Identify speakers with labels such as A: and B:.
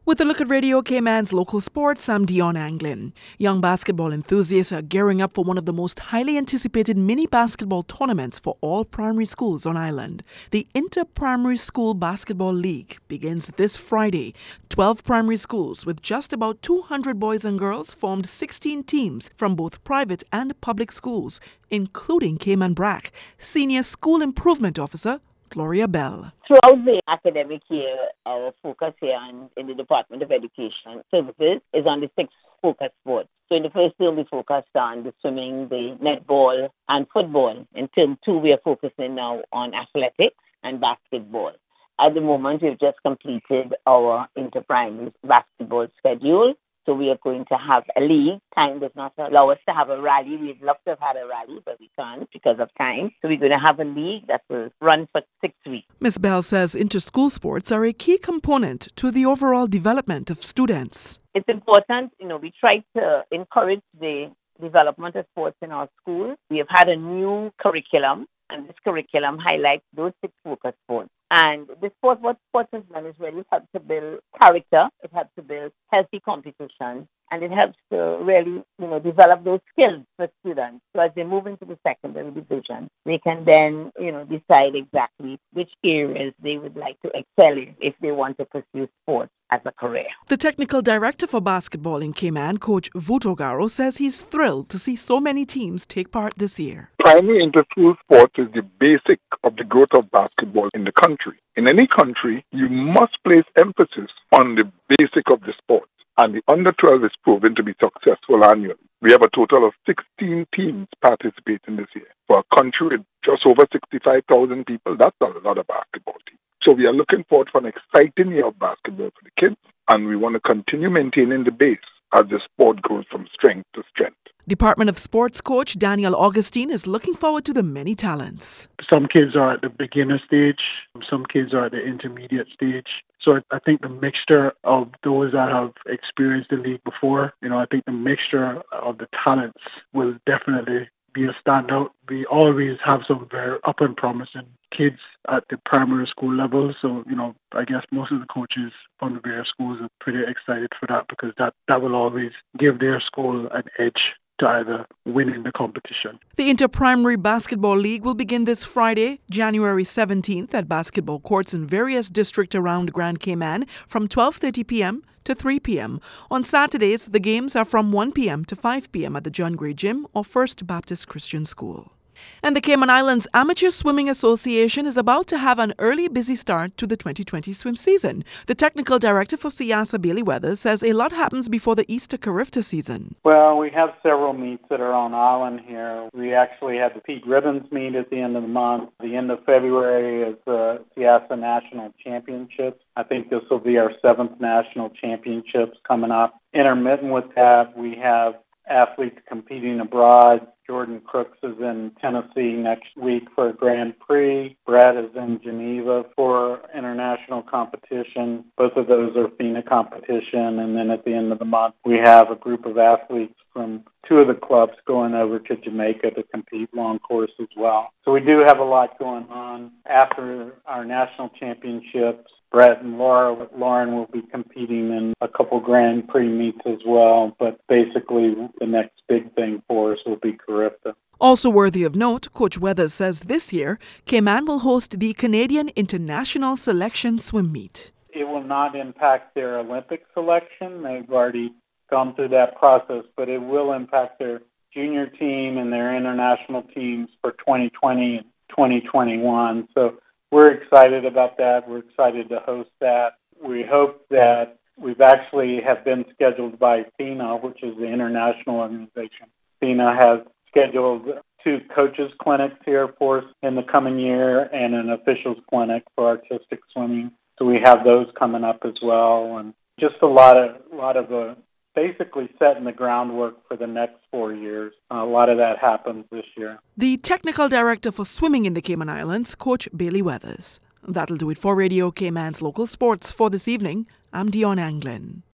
A: With a look at Radio Cayman's local sports, I'm Dion Anglin. Young basketball enthusiasts are gearing up for one of the most highly anticipated mini basketball tournaments for all primary schools on island. The Inter-Primary School Basketball League begins this Friday. 12 primary schools with just about 200 boys and girls formed 16 teams from both private and public schools, including Cayman BRAC. Senior School Improvement Officer Gloria Bell.
B: Throughout the academic year, our focus here in the Department of Education Services is on the 6 focus sports. So in the first term, we focused on the swimming, the netball, and football. In term 2, we are focusing now on athletics and basketball. At the moment, we've just completed our inter-primary basketball schedule. So we are going to have a league. Time does not allow us to have a rally. We'd love to have had a rally, but we can't because of time. So we're going to have a league that will run for 6 weeks.
A: Ms. Bell says inter-school sports are a key component to the overall development of students.
B: It's important, we try to encourage the development of sports in our schools. We have had a new curriculum, and this curriculum highlights those 6 focus sports. And what sports has done is really help to build character, it helps to build healthy competition, and it helps to really, develop those skills for students. So as they move into the secondary division, they can then, decide exactly which areas they would like to excel in if they want to pursue sports as a career.
A: The technical director for basketball in Cayman, Coach Vutogaro, says he's thrilled to see so many teams take part this year.
C: Primary inter-school sports is the basic of the growth of basketball in the country. In any country, you must place emphasis on the basic of the sport, and the under-12 is proven to be successful annually. We have a total of 16 teams participating this year. For a country with just over 65,000 people, that's a lot of basketball teams. So we are looking forward for an exciting year of basketball for the kids, and we want to continue maintaining the base as the sport goes from strength to strength.
A: Department of Sports coach Daniel Augustine is looking forward to the many talents.
D: Some kids are at the beginner stage, some kids are at the intermediate stage. So I think the mixture of those that have experienced the league before, I think the mixture of the talents will definitely be a standout. We always have some very up and promising kids at the primary school level. So, I guess most of the coaches from the various schools are pretty excited for that because that will always give their school an edge to either winning the competition.
A: The Inter-Primary Basketball League will begin this Friday, January 17th at basketball courts in various districts around Grand Cayman from 12:30 p.m. to 3 p.m. On Saturdays, the games are from 1 p.m. to 5 p.m. at the John Gray Gym or First Baptist Christian School. And the Cayman Islands Amateur Swimming Association is about to have an early busy start to the 2020 swim season. The technical director for SIASA, Bailey Weathers, says a lot happens before the Easter Carifta season.
E: Well, we have several meets that are on island here. We actually have the Pete Ribbons meet at the end of the month. The end of February is the SIASA National Championships. I think this will be our 7th National Championships coming up. Intermittent with that, we have athletes competing abroad. Jordan Crooks is in Tennessee next week for a Grand Prix. Brad is in Geneva for international competition. Both of those are FINA competition. And then at the end of the month, we have a group of athletes from 2 of the clubs going over to Jamaica to compete long course as well. So we do have a lot going on. After our national championships, Brett and Lauren will be competing in a couple Grand Prix meets as well, but basically the next big thing for us will be Carifta.
A: Also worthy of note, Coach Weathers says this year, Cayman will host the Canadian International Selection Swim Meet.
E: It will not impact their Olympic selection. They've already gone through that process, but it will impact their junior team and their international teams for 2020 and 2021. So we're excited about that. We're excited to host that. We hope that we've actually have been scheduled by FINA, which is the international organization. FINA has scheduled 2 coaches clinics here for us in the coming year and an officials clinic for artistic swimming. So we have those coming up as well, and just a lot of basically setting the groundwork for the next 4 years. A lot of that happens this year.
A: The technical director for swimming in the Cayman Islands, Coach Bailey Weathers. That'll do it for Radio Cayman's local sports for this evening. I'm Dion Anglin.